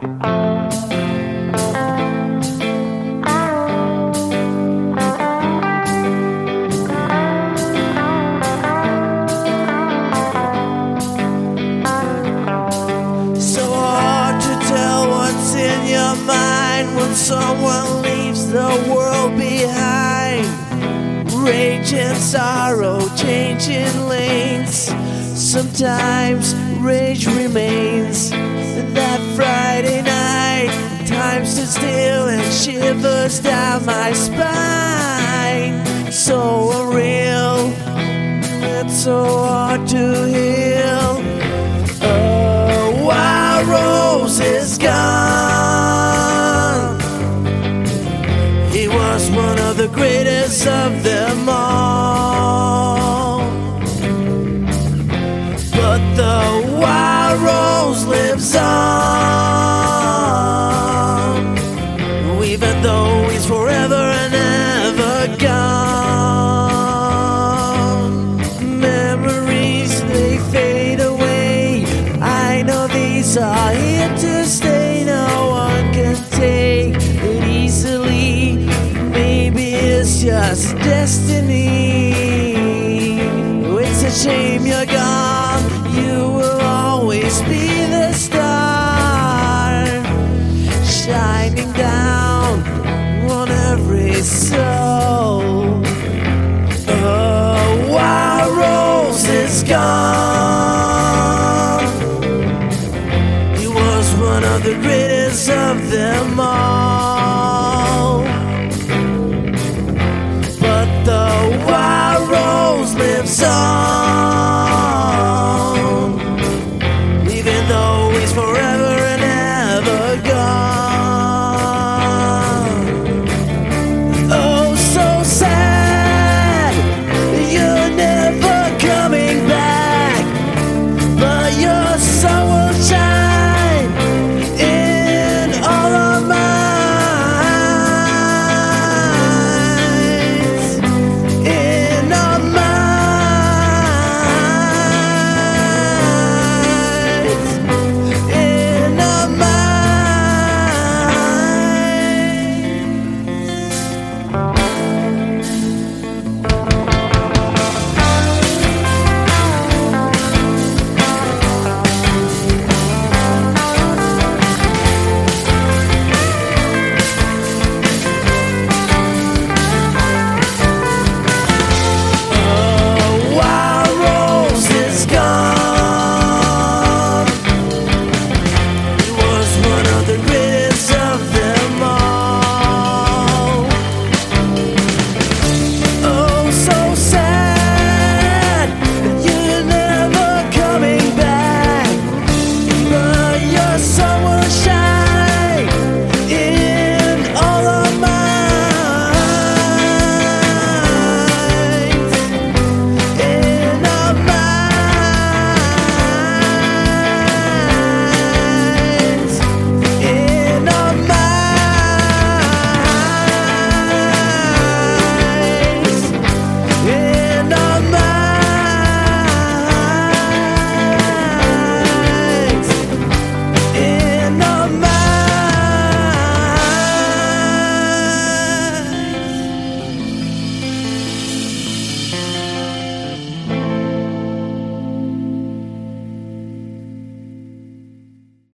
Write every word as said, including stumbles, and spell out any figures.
So hard to tell what's in your mind when someone leaves the world behind. Rage and sorrow changing lanes. Sometimes rage remains. That Friday night, time stood still and shivers down my spine. So unreal, it's so hard to heal. A wild rose is gone. He was one of the greatest of them all. But the wild rose lives on, even though he's forever and ever gone. Memories, they fade away. I know these are here to stay. No one can take it easily. Maybe it's just destiny. It's a shame you're gone. You will always be the star, shining down on every soul. A wild rose is gone. He was one of the greatest of them all. But the wild rose lives on, even though he's forever and ever gone. Oh, so sad, you're never coming back, but you're